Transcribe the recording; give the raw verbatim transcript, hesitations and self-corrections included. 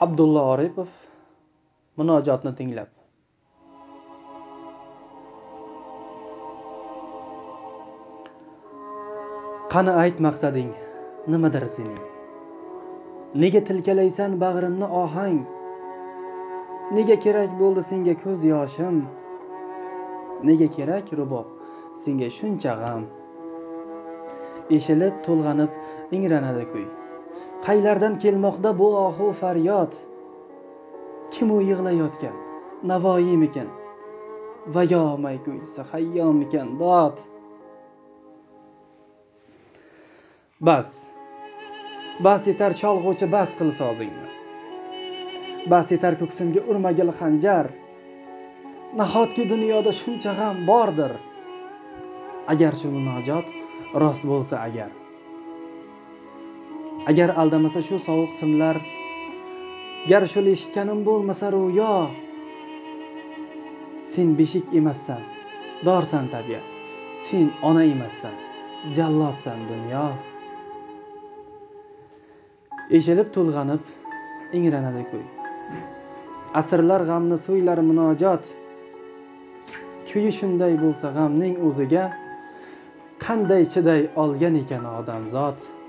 Abdulla Oripov munojotni tinglab. Qani ayt maqsading, nimadir sening? Nega tilkalaysan bag'rimni ohang? Nega kerak bo'ldi senga ko'z yoshim? Nega kerak rubob senga shuncha g'am? Eshilib, to'lg'anib, ingranadi kuy. Qaylardan kelmoqda bu ohu faryod? Kim u yig'layotgan? Navoiymikan? Va yomay kuysa hayyomikan dod? Bas. Bas yetar cholg'uvchi, bas qil sozingni. Bas yetar ko'ksimga urmagil xanjar. Nahotki dunyoda shuncha g'am bordir? Agar shu munojot rost bo'lsa agar. Agar aldamasa shu sovuq simlar, gar shul eshitganim bo'lmasa ro'yo. Sen beshik emassan, dorsan tabiat. Sen ona emassan, jallodsan dunyo. Eshilib, to'lg'anib, ingranadi kuy. Asrlar g'amni so'ylar munojot. Kuyi shunday bo'lsa g'amning o'ziga qanday chiday olgan ekan odamzod?